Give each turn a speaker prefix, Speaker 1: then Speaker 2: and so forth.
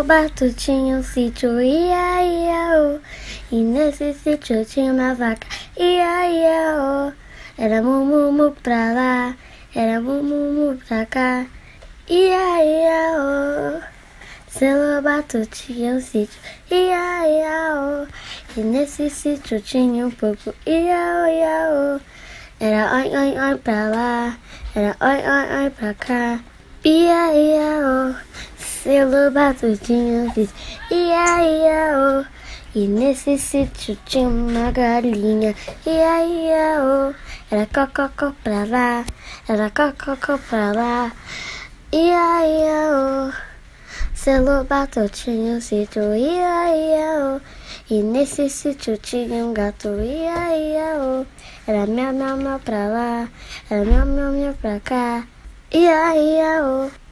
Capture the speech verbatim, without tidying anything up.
Speaker 1: Lobato tinha um sítio, ia, ia, oh. E nesse sítio tinha uma vaca, ia, ia, oh. Era mu-mu-mu pra lá, era mu-mu-mu pra cá, ia, ia, oh. Seu Lobato tinha um sítio, ia, ia, oh. E nesse sítio tinha um porco, ia, oh, ia, oh. Era oi, oi, oi pra lá, era oi, oi, oi pra cá, ia, ia, oh. Seu Lobato tinha um sítio, ia, ia, oh. E nesse sítio tinha uma galinha, ia, ia, oh. Era cococó pra lá, era cococó pra lá, ia, ia, oh. Seu Lobato tinha um sítio, ia, ia, oh. E nesse sítio tinha um gato, ia, ia, oh. Era miau, miau, miau pra lá, era miau, miau, miau pra cá, ia, ia, oh.